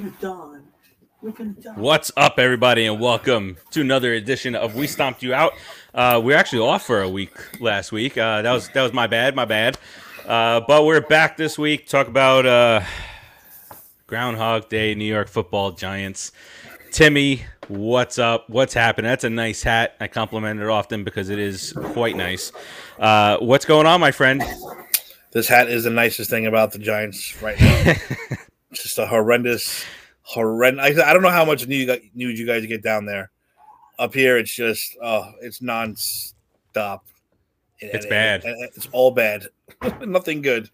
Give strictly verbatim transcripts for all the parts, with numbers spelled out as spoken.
gonna die. We're gonna die. What's up, everybody, and welcome to another edition of We Stomped You Out. Uh, we were actually off for a week last week. Uh, that was that was my bad, my bad. Uh, but we're back this week to talk about uh, Groundhog Day, New York Football Giants. Timmy, what's up? What's happening? That's a nice hat. I compliment it often because it is quite nice. Uh, what's going on, my friend? This hat is the nicest thing about the Giants right now. It's just a horrendous, horrendous. I don't know how much news you guys get down there. Up here, it's just, oh, it's non-stop. It's and, bad. And, and it's all bad. Nothing good.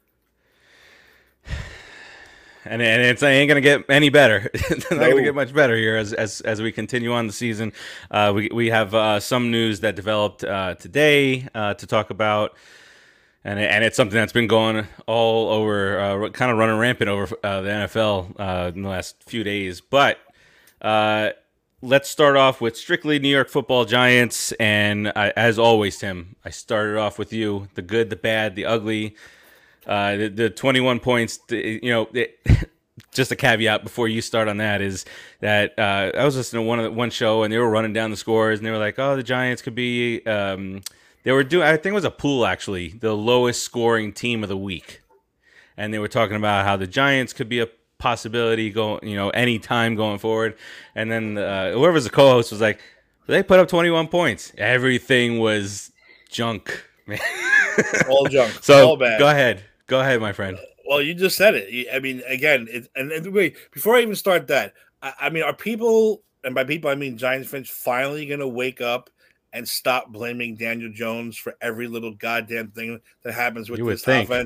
And, and it's, it ain't going to get any better. It's not No. going to get much better here as as, as we continue on the season. Uh, we, we have uh, some news that developed uh, today uh, to talk about. And and it's something that's been going all over, uh, kind of running rampant over uh, the N F L uh, in the last few days. But uh, let's start off with strictly New York Football Giants. And I, as always, Tim, I started off with you: the good, the bad, the ugly. Uh, the, the twenty-one points. The, you know, it, just a caveat before you start on that is that uh, I was listening to one of the, one show and they were running down the scores and they were like, "Oh, the Giants could be." Um, They were doing, I think it was a pool actually, the lowest scoring team of the week. And they were talking about how the Giants could be a possibility going, you know, any time going forward. And then uh, whoever's the co-host was like, they put up twenty-one points. Everything was junk. All junk. So all bad. Go ahead. Go ahead, my friend. Well, you just said it. I mean, again, it, and, and wait, before I even start that, I, I mean, are people, and by people I mean Giants fans, finally going to wake up and stop blaming Daniel Jones for every little goddamn thing that happens with this offense?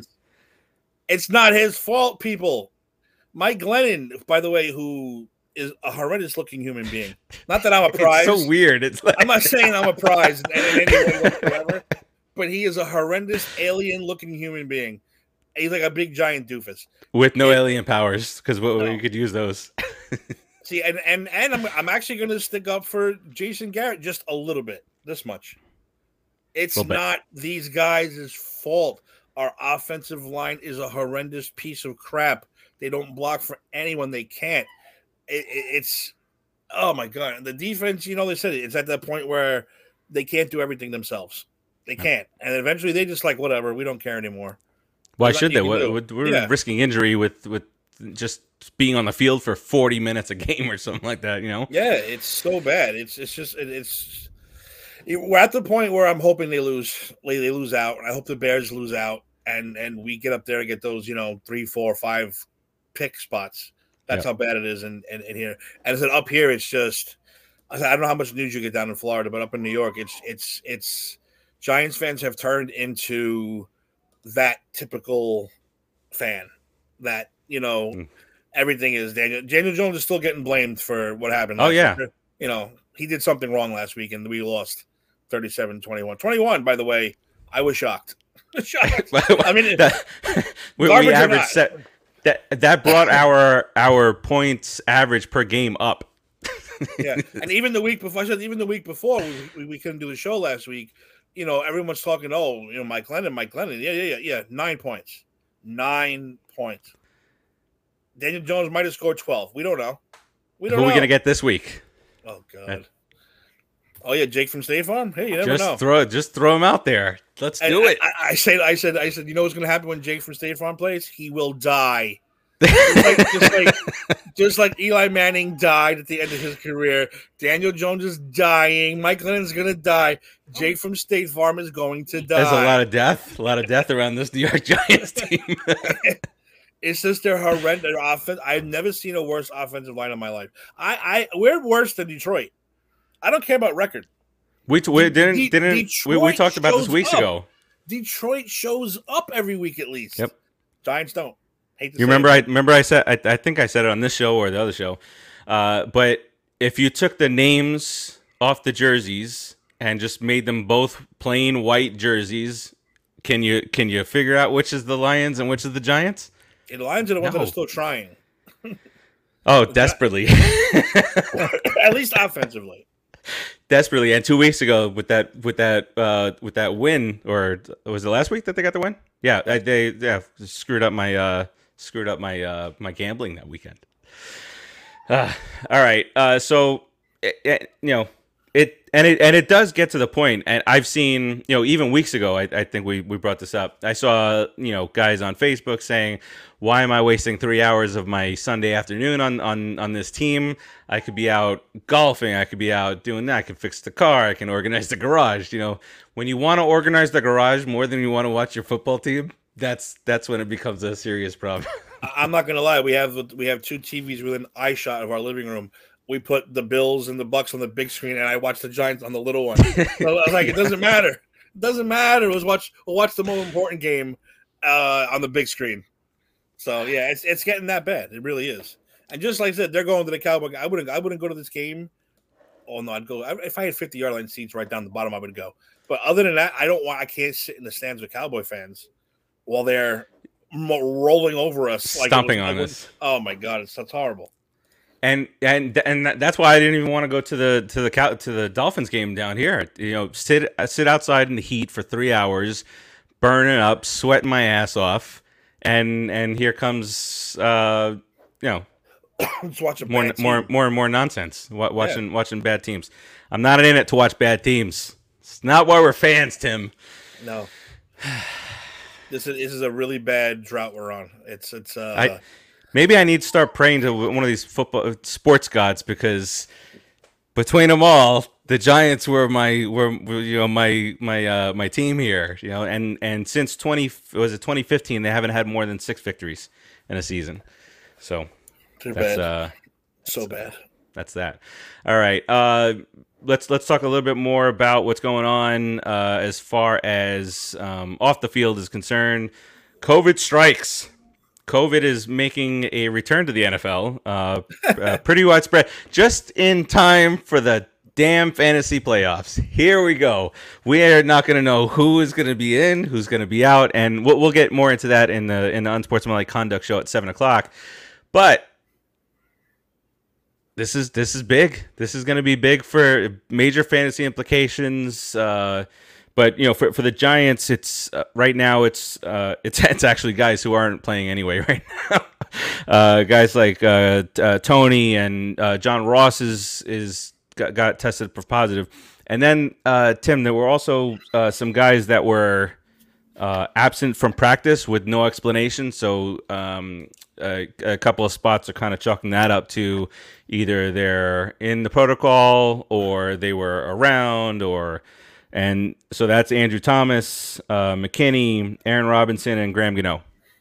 It's not his fault, people. Mike Glennon, by the way, who is a horrendous-looking human being. Not that I'm a prize. It's so weird. It's like... I'm not saying I'm a prize in, in any way whatsoever, but he is a horrendous alien-looking human being. He's like a big giant doofus with no it, alien powers, because we no. could use those. See, and and and I'm I'm actually going to stick up for Jason Garrett just a little bit. This much. It's not these guys' fault. Our offensive line is a horrendous piece of crap. They don't block for anyone. They can't. It, it, it's, oh my God. The defense, you know, they said it, it's at that point where they can't do everything themselves. They can't. And eventually they just like, whatever, we don't care anymore. Why should they? We're, we're yeah. risking injury with, with just being on the field for forty minutes a game or something like that, you know? Yeah, it's so bad. It's, it's just, it, it's, we're at the point where I'm hoping they lose. They lose out. I hope the Bears lose out, and and we get up there and get those, you know, three, four, five pick spots. That's yep. how bad it is in, in, in here. And I said up here, it's just I don't know how much news you get down in Florida, but up in New York, it's it's it's Giants fans have turned into that typical fan that you know mm. everything is Daniel Daniel Jones is still getting blamed for what happened. Oh yeah, year. You know he did something wrong last week and we lost. thirty-seven twenty-one. twenty-one, by the way, I was shocked. shocked. I mean, that, we, we averaged set, that that brought our our points average per game up. Yeah, and even the week before, I said even the week before we, we, we couldn't do the show last week. You know, everyone's talking. Oh, you know, Mike Glennon, Mike Glennon. Yeah, yeah, yeah, yeah. Nine points, nine points. Daniel Jones might have scored twelve. We don't know. We don't Who know. are we gonna get this week? Oh God. That, Oh yeah, Jake from State Farm. Hey, you never just know. Throw, just throw him out there. Let's and do I, it. I, I said, I said, I said. You know what's going to happen when Jake from State Farm plays? He will die. just, like, just, like, just like Eli Manning died at the end of his career. Daniel Jones is dying. Mike Glennon's going to die. Jake from State Farm is going to die. There's a lot of death. A lot of death around this New York Giants team. It's just their horrendous offense. I've never seen a worse offensive line in my life. I, I, we're worse than Detroit. I don't care about record. We, t- we didn't De- didn't we, we talked about this weeks up. ago. Detroit shows up every week at least. Yep. Giants don't. Hate to you remember? It. I remember I said I, I think I said it on this show or the other show. Uh, but if you took the names off the jerseys and just made them both plain white jerseys, can you can you figure out which is the Lions and which is the Giants? Yeah, the Lions are the ones no. that are still trying. Oh, desperately. At least offensively. Desperately, and two weeks ago with that with that uh, with that win, or was it last week that they got the win? Yeah, I, they yeah screwed up my uh, screwed up my uh, my gambling that weekend. Uh, all right. Uh, so, it, it, you know, it and it and it does get to the point, and I've seen, you know, even weeks ago, I, I think we, we brought this up. I saw, you know, guys on Facebook saying, "Why am I wasting three hours of my Sunday afternoon on on on this team? I could be out golfing. I could be out doing that. I can fix the car. I can organize the garage." You know, when you want to organize the garage more than you want to watch your football team, that's that's when it becomes a serious problem. I- I'm not gonna lie. We have we have two T Vs within eye shot of our living room. We put the Bills and the Bucks on the big screen, and I watch the Giants on the little one. So I was like, it doesn't matter. It doesn't matter. Let's watch. We'll watch the more important game uh, on the big screen. So yeah, it's it's getting that bad. It really is. And just like I said, they're going to the Cowboy. I wouldn't. I wouldn't go to this game. Oh no, I'd go. If I had fifty yard line seats right down the bottom, I would go. But other than that, I don't want. I can't sit in the stands with Cowboy fans while they're rolling over us, like stomping was, on like, us. Oh my god, it's that's horrible. And and and that's why I didn't even want to go to the to the to the Dolphins game down here. You know, sit sit outside in the heat for three hours, burning up, sweating my ass off, and and here comes uh, you know Just watch a more bad more team. more and more nonsense. Wa- Watching watching bad teams. I'm not in it to watch bad teams. It's not why we're fans, Tim. No, this is this is a really bad drought we're on. It's it's uh. I maybe I need to start praying to one of these football sports gods, because between them all, the Giants were my were, were you know my my uh, my team here, you know, and and since twenty was it twenty fifteen, they haven't had more than six victories in a season. So Too that's bad. uh So bad. that's that. All right. Uh let's let's talk a little bit more about what's going on uh as far as um off the field is concerned. COVID strikes. COVID is making a return to the N F L, uh, uh, pretty widespread, just in time for the damn fantasy playoffs. Here we go. We are not going to know who is going to be in, who's going to be out, and we'll, we'll get more into that in the in the Unsportsmanlike Conduct show at seven o'clock. But this is this is big. This is going to be big for major fantasy implications. Uh, But you know, for for the Giants, it's uh, right now it's uh, it's it's actually guys who aren't playing anyway right now. uh, guys like uh, uh, Tony and uh, John Ross is is got, got tested for positive, and then uh, Tim, there were also uh, some guys that were uh, absent from practice with no explanation. So um, a, a couple of spots are kind of chalking that up to either they're in the protocol or they were around or. And so that's Andrew Thomas, uh, McKinney, Aaron Robinson, and Graham Gano.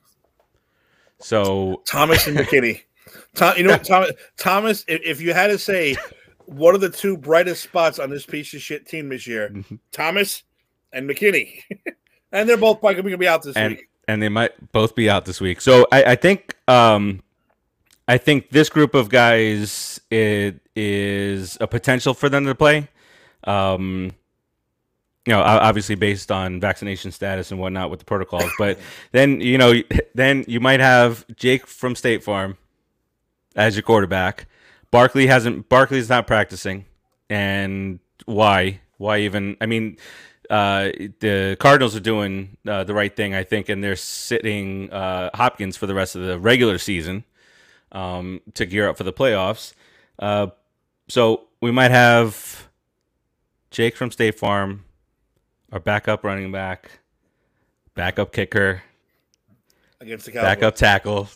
So Thomas and McKinney. Tom, you know what, Thomas? Thomas, if, if you had to say what are the two brightest spots on this piece of shit team this year, Thomas and McKinney, and they're both probably going to be out this and week. and they might both be out this week. So I, I think um, I think this group of guys it is a potential for them to play. Um, You know, obviously based on vaccination status and whatnot with the protocols, but then you know, then you might have Jake from State Farm as your quarterback. Barkley hasn't. Barkley's not practicing, and why? Why even? I mean, uh, the Cardinals are doing uh, the right thing, I think, and they're sitting uh, Hopkins for the rest of the regular season um, to gear up for the playoffs. Uh, so we might have Jake from State Farm. Our backup running back, backup kicker, Against the Cowboys. backup tackle.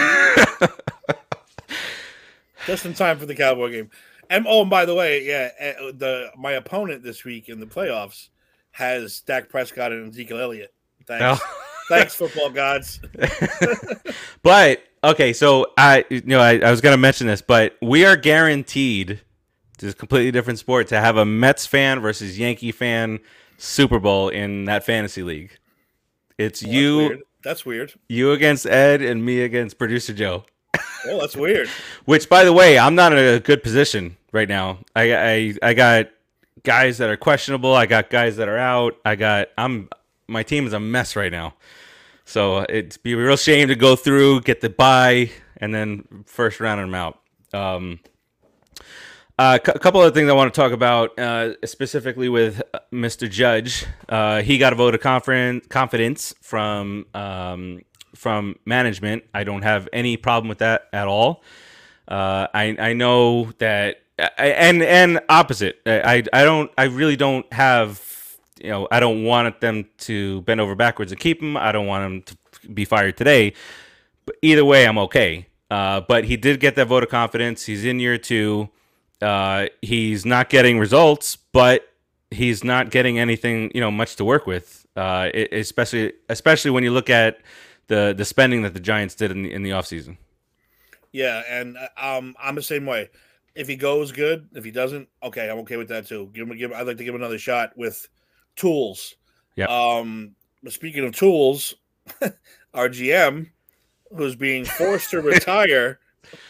Just in time for the Cowboy game. And oh, and by the way, yeah, uh, the my opponent this week in the playoffs has Dak Prescott and Ezekiel Elliott. Thanks, Oh. thanks, football gods. But okay, so I, you know, I, I was going to mention this, but we are guaranteed. This is a completely different sport to have a Mets fan versus Yankee fan Super Bowl in that fantasy league. It's Well, you, That's weird. That's weird. you against Ed, and me against producer Joe. Oh, that's weird. Which, by the way, I'm not in a good position right now. I, I I got guys that are questionable. I got guys that are out. I got I'm my team is a mess right now. So it'd be a real shame to go through, get the bye, and then first round them out. Um, uh, a couple of things I want to talk about, uh, specifically with Mister Judge. Uh, he got a vote of confidence confidence from um, from management. I don't have any problem with that at all. Uh, I I know that, I, and and opposite. I I don't. I really don't have. You know, I don't want them to bend over backwards and keep him. I don't want him to be fired today. But either way, I'm okay. Uh, but he did get that vote of confidence. He's in year two. Uh, he's not getting results, but he's not getting anything, you know, much to work with. Uh, it, especially especially when you look at the the spending that the Giants did in the in the offseason. Yeah, and um, I'm the same way. If he goes, good. If he doesn't, okay, I'm okay with that too. Give him, give. I'd like to give him another shot with tools. Yeah. Um, but speaking of tools, our G M, who's being forced to retire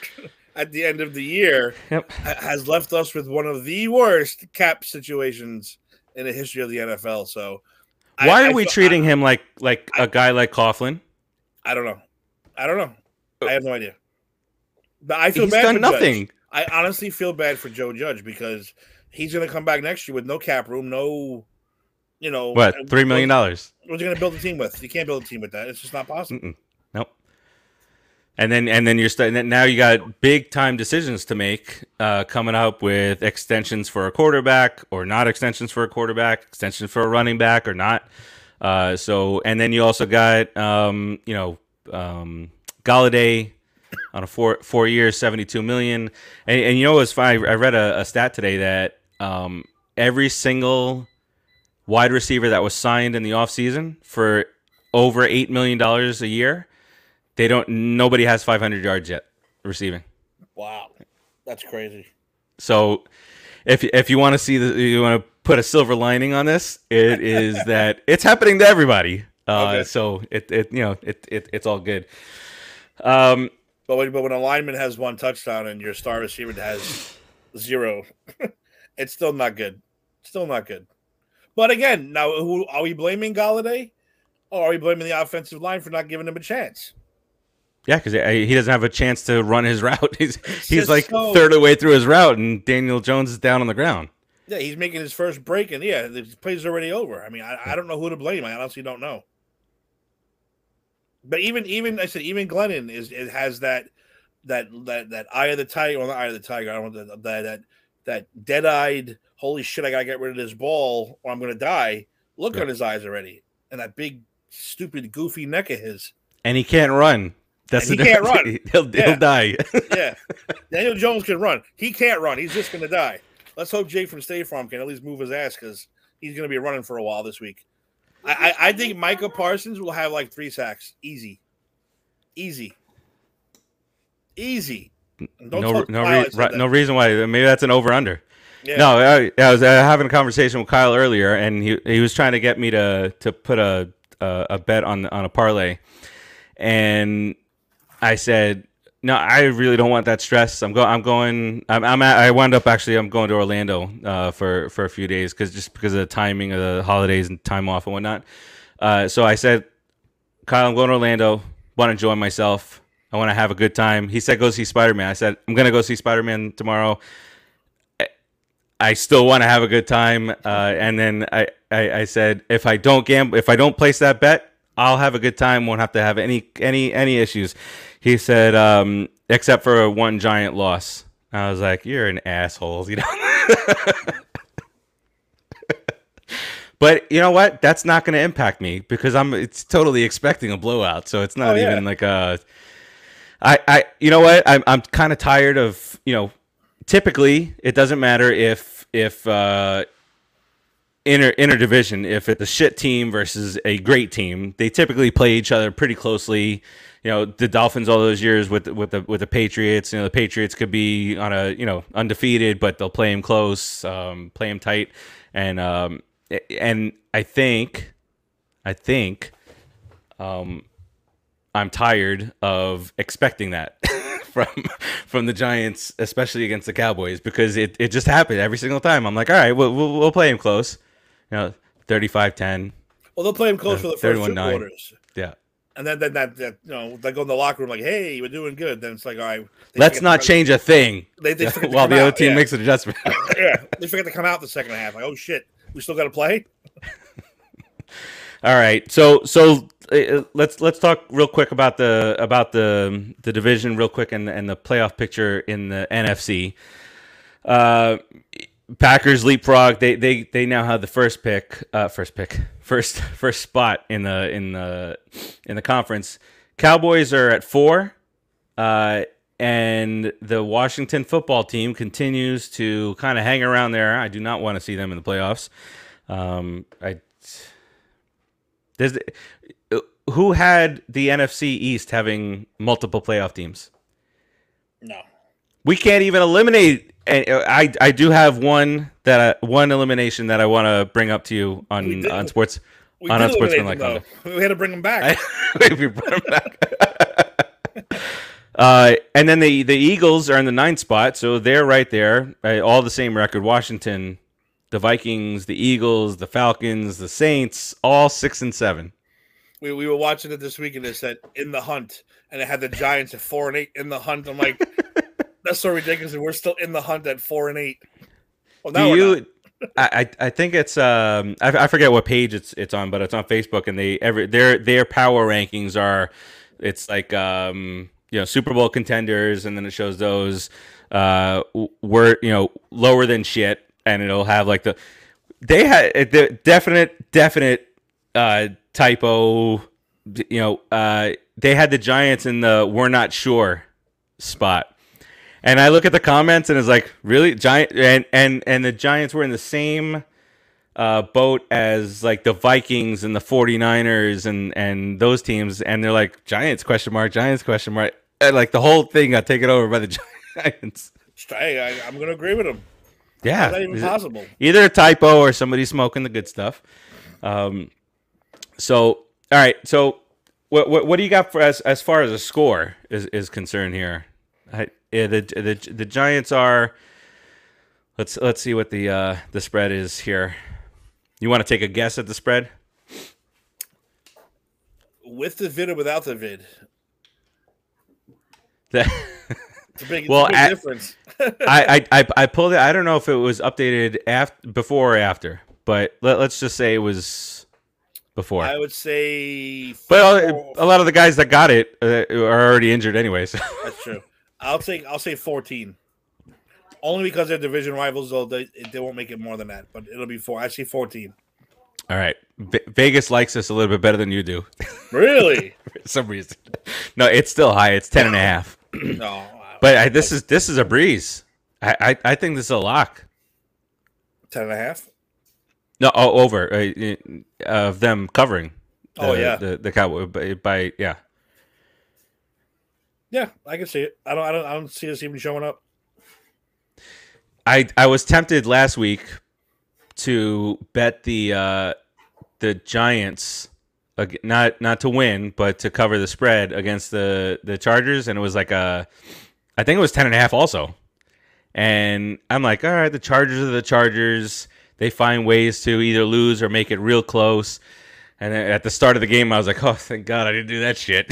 at the end of the year, yep. has left us with one of the worst cap situations in the history of the N F L. So, why I, are I we feel, treating I, him like like I, a guy like Coughlin? I don't know. I don't know. I have no idea. But I feel He's bad done for nothing. Judge. I honestly feel bad for Joe Judge because he's going to come back next year with no cap room, no, you know, what three million dollars? What's he going to build a team with? You can't build a team with that. It's just not possible. Mm-mm. Nope. And then and then you're starting. Now you got big time decisions to make uh, coming up with extensions for a quarterback or not extensions for a quarterback, extensions for a running back or not. Uh, so and then you also got um, you know um, Galladay on a four four years, seventy two million. And, and you know what's funny? I read a, a stat today that um, every single wide receiver that was signed in the offseason for over eight million dollars a year, they don't. Nobody has five hundred yards yet receiving. Wow, that's crazy. So, if if you want to see the, you want to put a silver lining on this, it is that it's happening to everybody. Uh, Okay. So it it you know it, it it's all good. Um, but when, but when a lineman has one touchdown and your star receiver has zero, it's still not good. Still not good. But again, now who are we blaming Galladay, or are we blaming the offensive line for not giving him a chance? Yeah, because he doesn't have a chance to run his route. He's he's like so, third of the way through his route, and Daniel Jones is down on the ground. Yeah, he's making his first break, and yeah, the play's already over. I mean, I, I don't know who to blame. I honestly don't know. But even even I said even Glennon is it has that that that that eye of the tiger, well, not eye of the tiger. I don't know that that that dead eyed. Holy shit! I gotta get rid of this ball, or I'm gonna die. Look yeah. on his eyes already, and that big, stupid, goofy neck of his. And he can't run. That's and the he can't run. He'll yeah. he'll die. yeah, Daniel Jones can run. He can't run. He's just gonna die. Let's hope Jake from State Farm can at least move his ass because he's gonna be running for a while this week. I, I, I think Micah Parsons will have like three sacks, easy, easy, easy. Don't no no re- right, no reason why. Maybe that's an over under. Yeah. No, I, I was uh, having a conversation with Kyle earlier, and he he was trying to get me to to put a a, a bet on on a parlay, and I said, no, I really don't want that stress. I'm going. I'm going. I'm. I'm at, I wound up actually. I'm going to Orlando uh, for for a few days because just because of the timing of the holidays and time off and whatnot. Uh, so I said, Kyle, I'm going to Orlando. Want to enjoy myself. I want to have a good time. He said, go see Spider-Man. I said, I'm gonna go see Spider-Man tomorrow. I still want to have a good time. Uh, and then I, I, I said, if I don't gamble, if I don't place that bet, I'll have a good time. Won't have to have any any any issues. He said, um, except for a one giant loss. I was like, you're an asshole, you know. But you know what? That's not going to impact me because I'm. It's totally expecting a blowout, so it's not oh, yeah. even like a. I, I, you know what? I'm I'm kind of tired of you know. Typically, it doesn't matter if if uh, inter inter division, if it's a shit team versus a great team, they typically play each other pretty closely. You know, the Dolphins all those years with with the with the Patriots. You know, the Patriots could be on a you know undefeated, but they'll play them close, um, play them tight, and um, and I think, I think, um, I'm tired of expecting that. from from the Giants, especially against the Cowboys, because it, it just happened every single time. I'm like, all right, we'll we'll, we'll play him close, you know, thirty-five ten. Well, they'll play him close uh, for the first two quarters. Yeah, and then then that, that you know they go in the locker room like, hey, we're doing good. Then it's like, all right, let's not change a thing. They, they while the other out. team yeah. makes an adjustment. yeah, they forget to come out the second half. Like, oh shit, we still got to play. All right. So so uh, let's let's talk real quick about the about the the division real quick and and the playoff picture in the N F C. Uh, Packers leapfrog. They they they now have the first pick. Uh, first pick. First first spot in the in the in the conference. Cowboys are at four. Uh, and the Washington football team continues to kind of hang around there. I do not want to see them in the playoffs. Um, I there's who had the N F C East having multiple playoff teams? No, we can't even eliminate. I I do have one that I, one elimination that I want to bring up to you on on sports we on did Unsportsmanlike eliminate them, though. We had to bring them back. we brought them back. Uh, and then the, the Eagles are in the ninth spot, so they're right there, right, all the same record. Washington, the Vikings, the Eagles, the Falcons, the Saints, all six and seven. We we were watching it this week, and it said in the hunt, and it had the Giants at four and eight in the hunt. I'm like, that's so ridiculous, and we're still in the hunt at four and eight. Well, now Do we're you? not. I I think it's um I, I forget what page it's it's on, but it's on Facebook, and they every their their power rankings are, it's like um. you know, Super Bowl contenders, and then it shows those uh were, you know, lower than shit, and it'll have like the they had the definite definite uh typo, you know, uh they had the Giants in the we're not sure spot. And I look at the comments and it's like, really? Giant and and and the Giants were in the same uh boat as like the Vikings and the 49ers and and those teams, and they're like, Giants question mark, Giants question mark. And like the whole thing got taken over by the Giants. Hey, I, I'm going to agree with him. Yeah, How's that even possible? Either a typo or somebody smoking the good stuff. Um, so all right, so what what what do you got for as as far as a score is is concerned here? I, yeah, the the the Giants are. Let's let's see what the uh, the spread is here. You want to take a guess at the spread? With the vid or without the vid? That, it's a big, it's well, a big at, difference. I, I I pulled it. I don't know if it was updated after, before or after, but let, let's just say it was before. I would say, but four, a lot of the guys that got it uh, are already injured anyway. So. That's true. I'll take I'll say fourteen. Only because they're division rivals, though they they won't make it more than that. But it'll be four. I see fourteen. All right, v- Vegas likes us a little bit better than you do. Really? For some reason. No, it's still high. It's ten and a half. No, but I, this is this is a breeze. I, I, I think this is a lock. Ten and a half. No, oh, over uh, of them covering. The, Oh yeah, the the Cowboy by, by yeah. Yeah, I can see it. I don't I don't I don't see us even showing up. I I was tempted last week to bet the uh, the Giants, not not to win, but to cover the spread against the, the Chargers, and it was like a, I think it was ten and a half also, and I'm like, all right, the Chargers are the Chargers. They find ways to either lose or make it real close. And then at the start of the game, I was like, oh, thank God I didn't do that shit.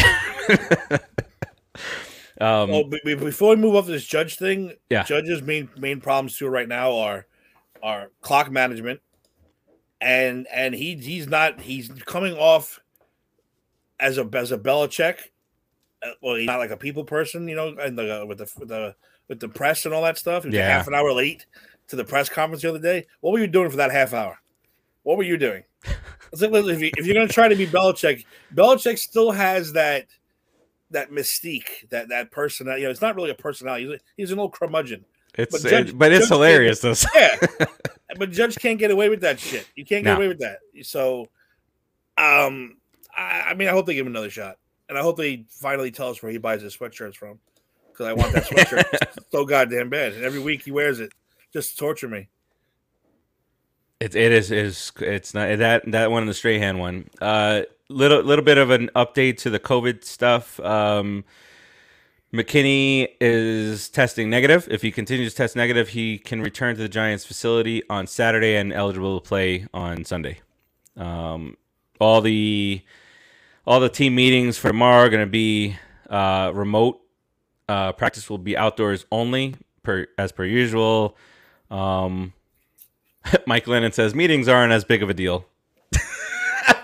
um, well, b- b- before we move off this Judge thing, yeah. Judge's main main problems too right now are are clock management, and and he he's not he's coming off as a as a Belichick. Uh, well, he's not like a people person, you know, and the with the with the with the press and all that stuff. He was Yeah. a half an hour late to the press conference the other day. What were you doing for that half hour? What were you doing? It's like, if, you, if you're going to try to be Belichick, Belichick still has that that mystique, that that personality. You know, it's not really a personality. He's, he's an old curmudgeon. It's But Judge- it, but it's Judge hilarious though. Yeah, but Judge can't get away with that shit. You can't get No. away with that. So, um, I, I mean, I hope they give him another shot, and I hope they finally tell us where he buys his sweatshirts from, because I want that sweatshirt so goddamn bad. And every week he wears it just to torture me. It it is is it's not that that one and the Strahan one. Uh, little little bit of an update to the COVID stuff. Um, McKinney is testing negative. If he continues to test negative, he can return to the Giants facility on Saturday and eligible to play on Sunday. Um, all the all the team meetings for tomorrow are going to be uh, remote. Uh, practice will be outdoors only, per as per usual. Um, Mike Lennon says meetings aren't as big of a deal.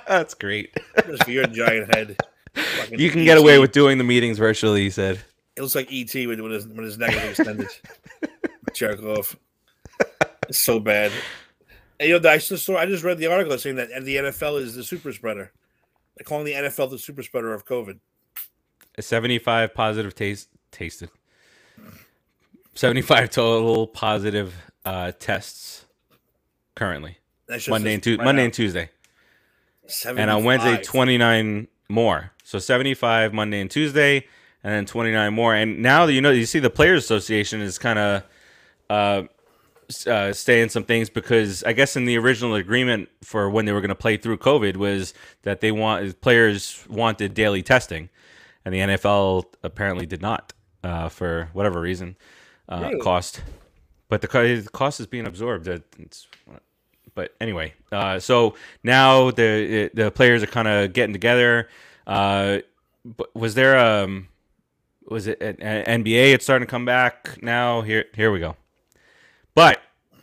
That's great. Just for your giant head. Fucking You can E T. get away with doing the meetings virtually, he said. It looks like E T with, with, his, with his neck is extended. Jerk off. It's so bad. And, you know, I just, saw, I just read the article saying that the N F L is the super spreader. They're calling the N F L the super spreader of COVID. seventy-five positive taste tasted. seventy-five total positive uh, tests currently. That's just Monday and, right tu- Monday now. and Tuesday. seventy-five. And on Wednesday, twenty-nine more. So seventy-five Monday and Tuesday, and then twenty-nine more. And now that you know, you see the Players Association is kind of uh, uh, saying some things because I guess in the original agreement for when they were going to play through COVID was that they want players wanted daily testing, and the N F L apparently did not uh, for whatever reason, uh, Really? cost. But the, co- the cost is being absorbed. It's, but anyway, uh, so now the the players are kind of getting together. Uh, but was there um was it an N B A? It's starting to come back now. Here here we go. But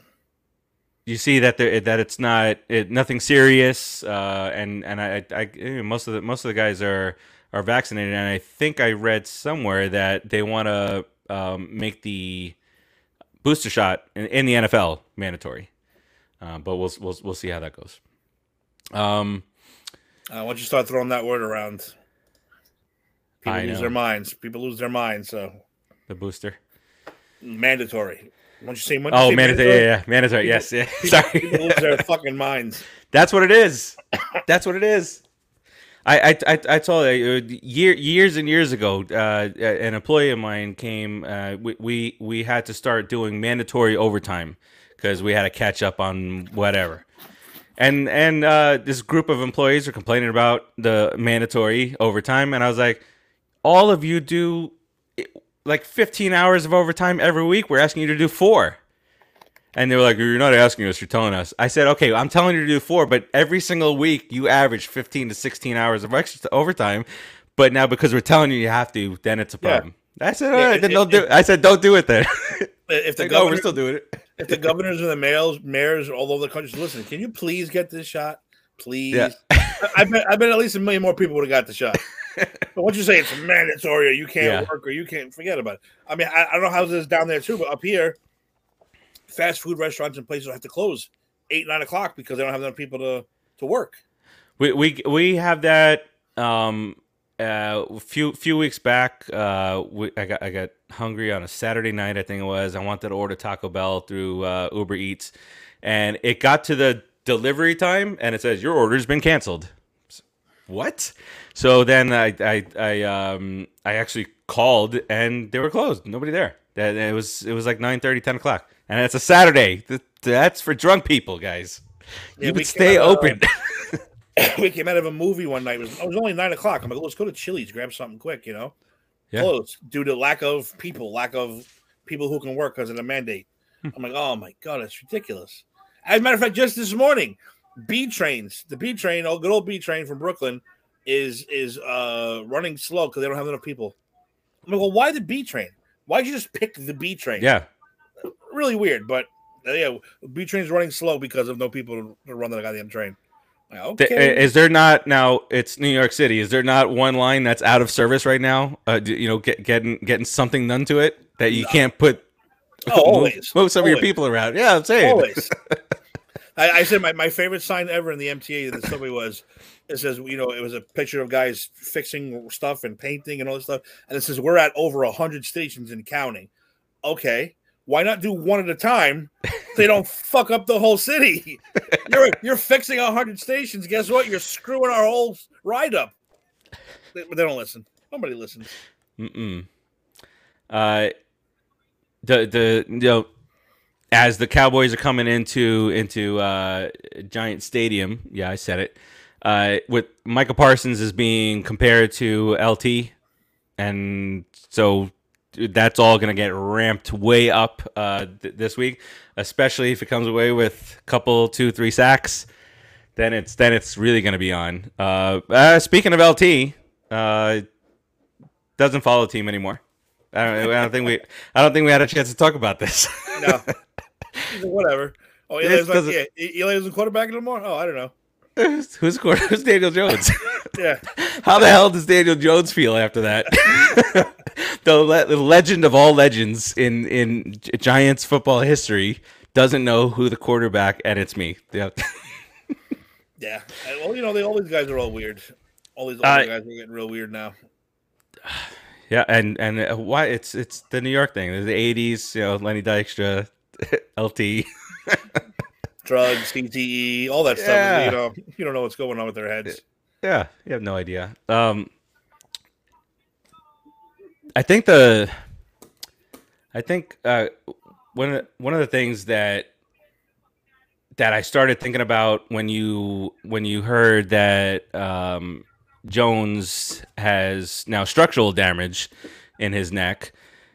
you see that there that it's not it, nothing serious. Uh, and and I, I, I most of the most of the guys are are vaccinated. And I think I read somewhere that they want to um, make the booster shot in, in the N F L mandatory. Uh, but we'll we'll we'll see how that goes. Um, Uh, once you start throwing that word around, people I lose know. their minds. People lose their minds. So the booster. mandatory. Once you say, once you Oh, say mandatory. Yeah, yeah, mandatory. people- Yes, yeah. people, people Sorry. lose their fucking minds. That's what it is. That's what it is. I I I, I told you uh, year, years and years ago, uh, an employee of mine came. Uh, we, we we had to start doing mandatory overtime because we had to catch up on whatever. And and uh, this group of employees are complaining about the mandatory overtime, and I was like, all of you do like fifteen hours of overtime every week. We're asking you to do four. And they were like, you're not asking us, you're telling us. I said, okay, I'm telling you to do four, but every single week you average fifteen to sixteen hours of extra overtime. But now because we're telling you you have to, then it's a Yeah. problem. I said, all Yeah, right, it- then it- don't do it. I said, don't do it then. If the Like, no, we're governor, still doing it. if the governors and the mayors, mayors all over the country, listen, can you please get this shot? Please. Yeah. I bet I bet at least a million more people would have got the shot. But once you say it's mandatory or you can't Yeah. work or you can't forget about it. I mean, I, I don't know how this is down there too, but up here, fast food restaurants and places have to close eight, nine o'clock because they don't have enough people to, to work. We we we have that. Um, uh, a few few weeks back, uh, we, I got I got hungry on a Saturday night. I think it was. I wanted to order Taco Bell through uh, Uber Eats, and it got to the delivery time, and it says your order's been canceled. What? So then I I I um I actually called, and they were closed. Nobody there. That it was it was like nine thirty, ten o'clock, and it's a Saturday. Th- That's for drunk people, guys. Yeah, You we could stay came out, uh, open. We came out of a movie one night. It was, it was only nine o'clock. I'm like, let's go to Chili's, grab something quick, you know? Yeah. Closed due to lack of people, lack of people who can work because of the mandate. Hmm. I'm like, oh my God, it's ridiculous. As a matter of fact, just this morning, B trains, the B train, oh, good old B train from Brooklyn, is is uh running slow because they don't have enough people. I'm like, well, why the B train? Why'd you just pick the B train? Yeah. Really weird, but uh, yeah, B train's running slow because of no people to run the goddamn train. Like, Th- okay. Is there not now? It's New York City. Is there not one line that's out of service right now? Uh, do- you know, get, getting getting something done to it that you No. can't put. Oh, move, always. move some of your Always. people around. Yeah, I'm saying. Always. I, I said my, my favorite sign ever in the M T A that somebody was, it says, you know, it was a picture of guys fixing stuff and painting and all this stuff. And it says, we're at over one hundred stations and counting. Okay. Why not do one at a time? So they don't fuck up the whole city. You're you're fixing one hundred stations. Guess what? You're screwing our whole ride up. They, they don't listen. Nobody listens. Mm-mm. Uh, the the you know, as the Cowboys are coming into into uh, Giant Stadium, yeah, I said it. Uh, with Michael Parsons is being compared to L T, and so that's all going to get ramped way up uh, th- this week, especially if it comes away with a couple, two, three sacks. Then it's then it's really going to be on. Uh, uh, speaking of L T, uh, doesn't follow the team anymore. I don't, I don't think we I don't think we had a chance to talk about this. No. Whatever. Oh, It's Eli's like, 'cause of- yeah, Eli isn't quarterback anymore? Oh, I don't know. Who's who's, who's Daniel Jones? Yeah. How the hell does Daniel Jones feel after that? the, le- the legend of all legends in in Giants football history doesn't know who the quarterback, and it's me. Yeah. Yeah. Well, you know, they, all these guys are all weird. All these older Uh, guys are getting real weird now. Yeah, and and uh, why it's it's the New York thing. The eighties, you know, Lenny Dykstra, L T. Drugs, C T E, all that Yeah. stuff. You know, you don't know what's going on with their heads. Yeah, you have no idea. Um, I think the, I think uh, one of the, one of the things that that I started thinking about when you when you heard that um, Jones has now structural damage in his neck.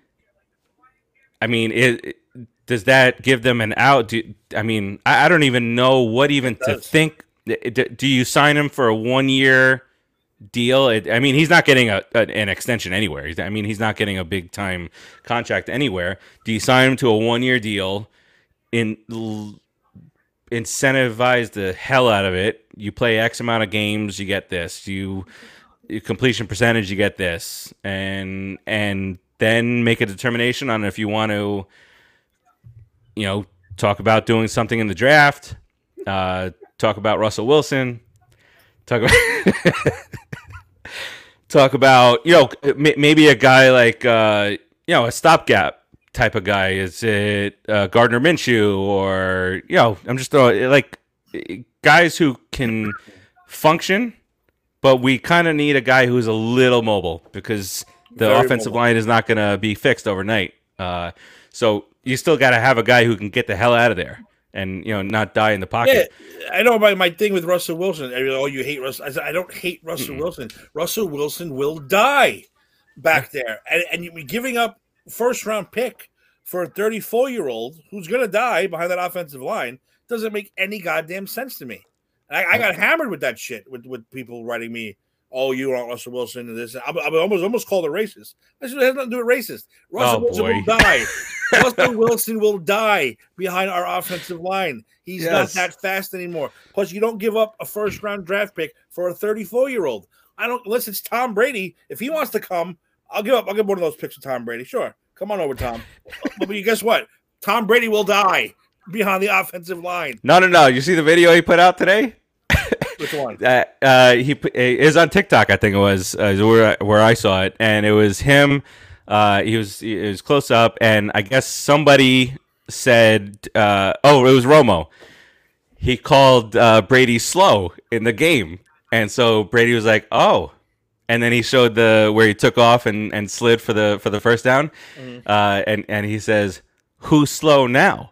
I mean, it, does that give them an out? Do, I mean, I, I don't even know what even to think. Do you sign him for a one-year deal? It, I mean, he's not getting a, a an extension anywhere. I mean, he's not getting a big-time contract anywhere. Do you sign him to a one-year deal, in l- incentivize the hell out of it? You play X amount of games, you get this. You, you completion percentage, you get this, and and then make a determination on if you want to, you know, talk about doing something in the draft. Uh, talk about Russell Wilson. Talk about talk about you know maybe a guy like uh, you know a stopgap type of guy. Is it uh, Gardner Minshew, or you know I'm just throwing like guys who can function, but we kind of need a guy who's a little mobile because the Very offensive mobile. line is not going to be fixed overnight. Uh, so you still got to have a guy who can get the hell out of there and you know not die in the pocket. Yeah, I know my, my thing with Russell Wilson. I mean, oh, you hate Russell. I said, I don't hate Russell Mm-mm. Wilson. Russell Wilson will die back there. And, and you're giving up first round pick for a thirty-four year old who's going to die behind that offensive line doesn't make any goddamn sense to me. I, I got hammered with that shit with, with people writing me, oh, you want Russell Wilson and this. I, I almost almost called it racist. I said, it has nothing to do with racist. Russell Oh, Wilson boy. will die. Russell Wilson will die behind our offensive line. He's Yes. not that fast anymore. Plus, you don't give up a first round draft pick for a thirty-four year old. I don't, unless it's Tom Brady. If he wants to come, I'll give up. I'll give one of those picks to Tom Brady. Sure. Come on over, Tom. But you guess what? Tom Brady will die behind the offensive line. No, no, no. You see the video he put out today? Which one? Uh, uh, he put- it is on TikTok, I think it was, uh, where where I saw it, and it was him. Uh, he was it was close up, and I guess somebody said, uh, "Oh, it was Romo." He called uh, Brady slow in the game, and so Brady was like, "Oh," and then he showed the where he took off and, and slid for the for the first down, Mhm. uh, and and he says, "Who's slow now?"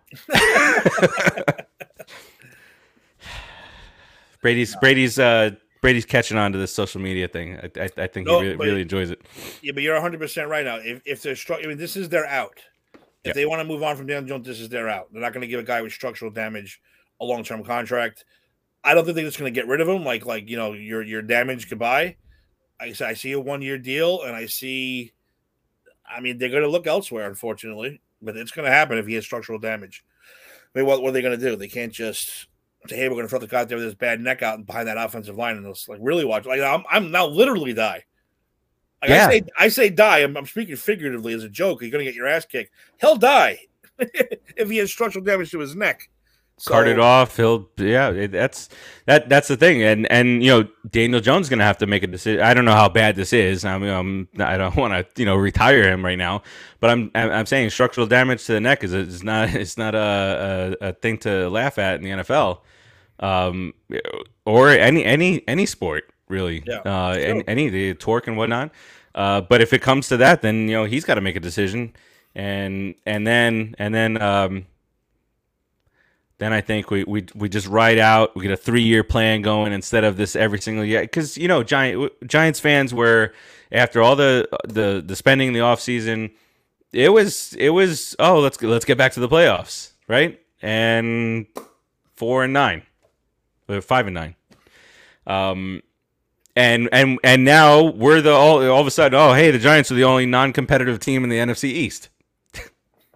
Brady's Brady's uh, Brady's catching on to this social media thing. I I, I think No, he really, but- really enjoys it. Yeah, but you're one hundred percent right now. If, if they're struck, I mean, this is their out. If Yeah. they want to move on from Daniel Jones, this is their out. They're not going to give a guy with structural damage a long term contract. I don't think they're just going to get rid of him. Like, like you know, your your damage goodbye. I, I see a one year deal, and I see. I mean, they're going to look elsewhere, unfortunately, but it's going to happen if he has structural damage. I mean, what, what are they going to do? They can't just say, "Hey, we're going to throw the guy out there with his bad neck out and behind that offensive line," and just like really watch. Like, I'm, I'm now literally die. Like Yeah. I say, I say die. I'm, I'm speaking figuratively as a joke. You're going to get your ass kicked. He'll die if he has structural damage to his neck. So, Carted off, he'll yeah. It, that's that. That's the thing, and and you know Daniel Jones is gonna have to make a decision. I don't know how bad this is. I mean, I'm, I don't want to you know retire him right now, but I'm I'm I'm saying structural damage to the neck is is not it's not a, a a thing to laugh at in the N F L, um, or any any any sport really. Yeah, uh, sure. any, any the torque and whatnot. Uh, but if it comes to that, then you know he's got to make a decision, and and then and then um. Then I think we, we we just ride out. We get a three year plan going instead of this every single year. Because you know, Giant Giants fans were after all the the the spending in the offseason, it was it was oh let's let's get back to the playoffs, right? And four and nine, or five and nine. Um, and and and now we're the all all of a sudden oh hey the Giants are the only non competitive team in the N F C East.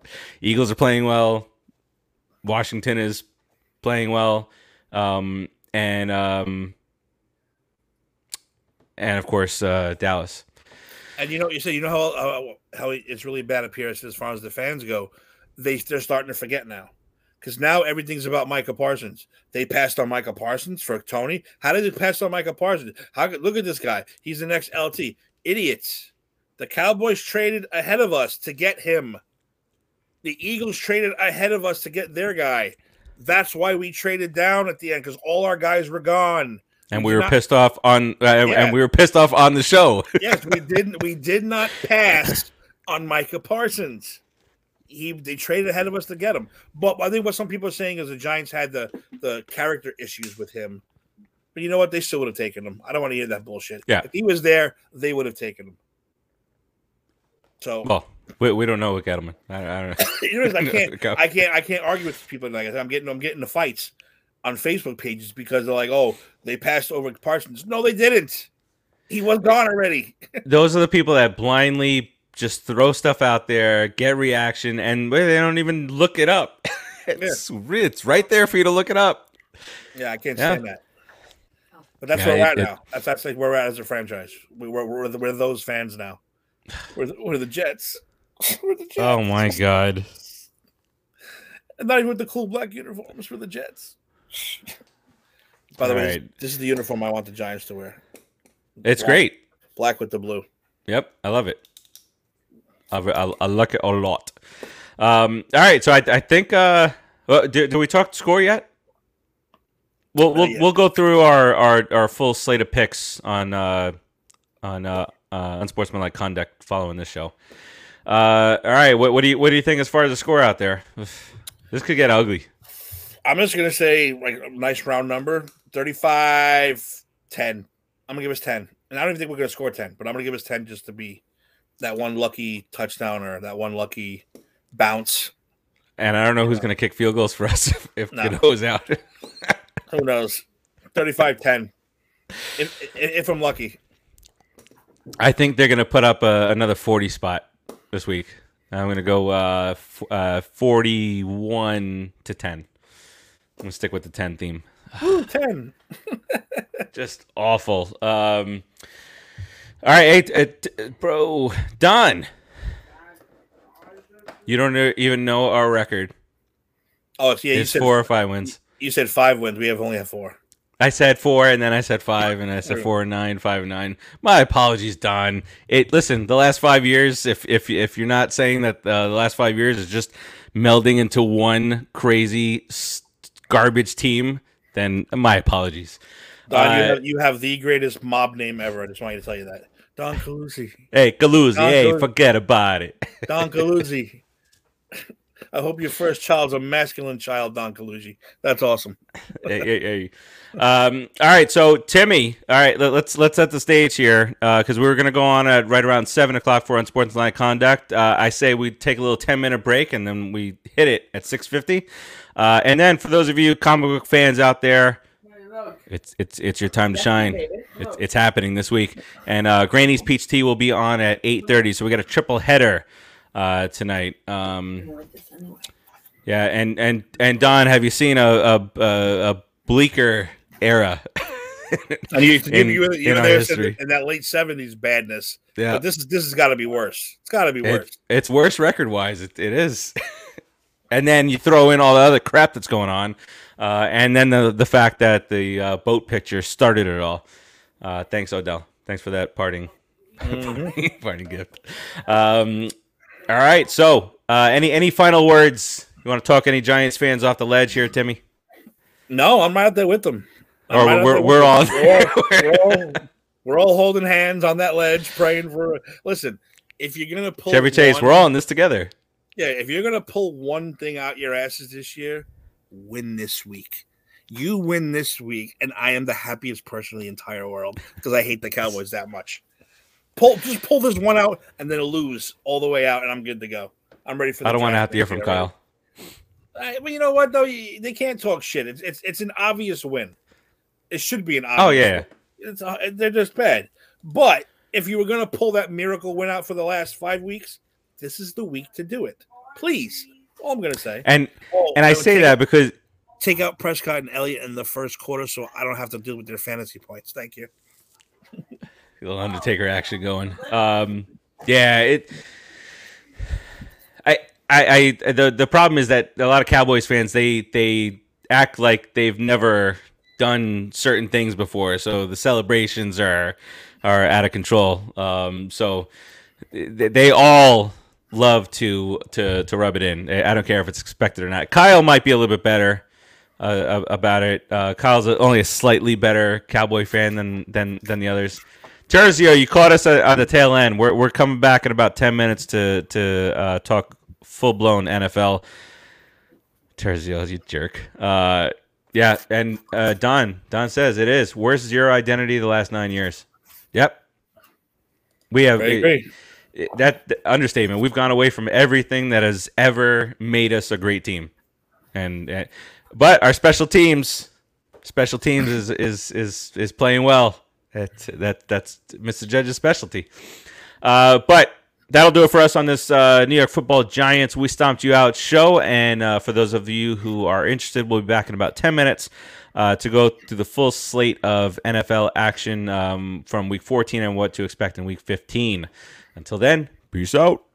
Eagles are playing well. Washington is playing well, um, and um, and of course uh, Dallas. And you know, you say you know how uh, how it's really bad up here as far as the fans go. They they're starting to forget now, because now everything's about Micah Parsons. They passed on Micah Parsons for Tony. How did they pass on Micah Parsons? How look at this guy? He's the next L T. Idiots. The Cowboys traded ahead of us to get him. The Eagles traded ahead of us to get their guy. That's why we traded down at the end, because all our guys were gone. And we we were not, pissed off on, uh, yeah. and we were pissed off on the show. Yes, we didn't. We did not pass on Micah Parsons. He they traded ahead of us to get him. But I think what some people are saying is the Giants had the the character issues with him. But you know what? They still would have taken him. I don't want to hear that bullshit. Yeah. If he was there, they would have taken him. So well, we, we don't know what Gettleman. I, I don't know. You know, I can't. I can't. I can't argue with people like that. I'm getting. I'm getting the fights on Facebook pages because they're like, "Oh, they passed over Parsons." No, they didn't. He was gone already. Those are the people that blindly just throw stuff out there, get reaction, and they don't even look it up. it's yeah. it's right there for you to look it up. Yeah, I can't yeah. stand that. But that's yeah, where we're at it, now. That's that's like where we're at as a franchise. We, we're we're, the, we're those fans now. We're the, we're the Jets. We're the Jets. Oh my god! And not even with the cool black uniforms for the Jets. By the All way, right. this, this is the uniform I want the Giants to wear. It's black, great. Black with the blue. Yep, I love it. I, I, I like it a lot. Um, all right, so I, I think. Uh, do, do we talk score yet? We'll we'll yet. we'll go through our, our, our full slate of picks on uh, on uh, uh, unsportsmanlike conduct following this show. Uh, all right, what what do you what do you think as far as the score out there? This could get ugly. I'm just gonna say like a nice round number, thirty-five ten. I'm gonna give us ten, and I don't even think we're gonna score ten, but I'm gonna give us ten just to be that one lucky touchdown or that one lucky bounce. And I don't know who's gonna kick field goals for us if, if no. Gano's out. Who knows? thirty-five ten. If, if, if I'm lucky. I think they're gonna put up a, another forty spot this week. I'm gonna go uh, f- uh, forty-one to ten. I'm gonna stick with the ten theme. Ooh, ten. Just awful. Um, all right, eight, uh, bro, Don. You don't even know our record. Oh, yeah, you it's said four or five wins. You said five wins. We have only have four. I said four, and then I said five, and I said four and nine, five and nine. My apologies, Don. It listen, the last five years. If if if you're not saying that uh, the last five years is just melding into one crazy garbage team, then my apologies. Don, uh, you, have, you have the greatest mob name ever. I just want you to tell you that, Don Caluzzi. Hey, Caluzzi. Don hey, Caluzzi. Forget about it. Don Caluzzi. I hope your first child's a masculine child, Don Caluzzi. That's awesome. hey, hey, hey. Um, all right, so Timmy. All right, let, let's let's set the stage here because uh, we were going to go on at right around seven o'clock for Unsportsmanlike Conduct. Uh, I say we take a little ten minute break and then we hit it at six fifty. Uh, and then for those of you comic book fans out there, it's it's it's your time to shine. It's it's happening this week. And uh, Granny's Peach Tea will be on at eight thirty. So we got a triple header uh, tonight. Um, yeah, and and and Don, have you seen a a, a, a bleaker era? And you, in, you, you, you in were our there history. in that late seventies badness. Yeah, but this is this has got to be worse. It's got to be worse. It, it's worse record wise. It, it is. And then you throw in all the other crap that's going on, uh, and then the the fact that the uh, boat picture started it all. Uh, thanks, Odell. Thanks for that parting mm-hmm. parting gift. Um, all right. So, uh, any any final words? You want to talk any Giants fans off the ledge here, Timmy? No, I'm right there with them. I'm or right we're we're all, we're, all, we're all we're all holding hands on that ledge, praying for. Listen, if you're gonna pull Chevy Chase, one, we're all in this together. Yeah, if you're gonna pull one thing out your asses this year, win this week. You win this week, and I am the happiest person in the entire world because I hate the Cowboys that much. Pull, just pull this one out, and then lose all the way out, and I'm good to go. I'm ready for. The I don't want to have Giants to hear from Kyle. I, but you know what though, you, they can't talk shit. It's it's it's an obvious win. It should be an obvious. Oh yeah, win. It's uh, they're just bad. But if you were gonna pull that miracle win out for the last five weeks. This is the week to do it. Please. All I'm going to say. And oh, and I say that because take out Prescott and Elliott in the first quarter so I don't have to deal with their fantasy points. Thank you. Little Undertaker action going. Um, yeah, it. I, I, I, the the problem is that a lot of Cowboys fans they they act like they've never done certain things before, so the celebrations are are out of control. Um, so they, they all love to to to rub it in. I don't care if it's expected or not. Kyle might be a little bit better uh, about it. Uh, Kyle's only a slightly better Cowboy fan than than than the others. Terzio, you caught us at, at the tail end. We're we're coming back in about ten minutes to to uh, talk full blown N F L. Terzio, you jerk. Uh, yeah, and uh, Don Don says it is worst zero identity the last nine years. Yep, we have it, it, that understatement. We've gone away from everything that has ever made us a great team, and uh, but our special teams, special teams is is is is playing well. That, that that's Mister Judge's specialty. Uh, but that'll do it for us on this uh, New York Football Giants We Stomped You Out show. And uh, for those of you who are interested, we'll be back in about ten minutes uh, to go through the full slate of N F L action um, from week fourteen and what to expect in week fifteen. Until then, peace out.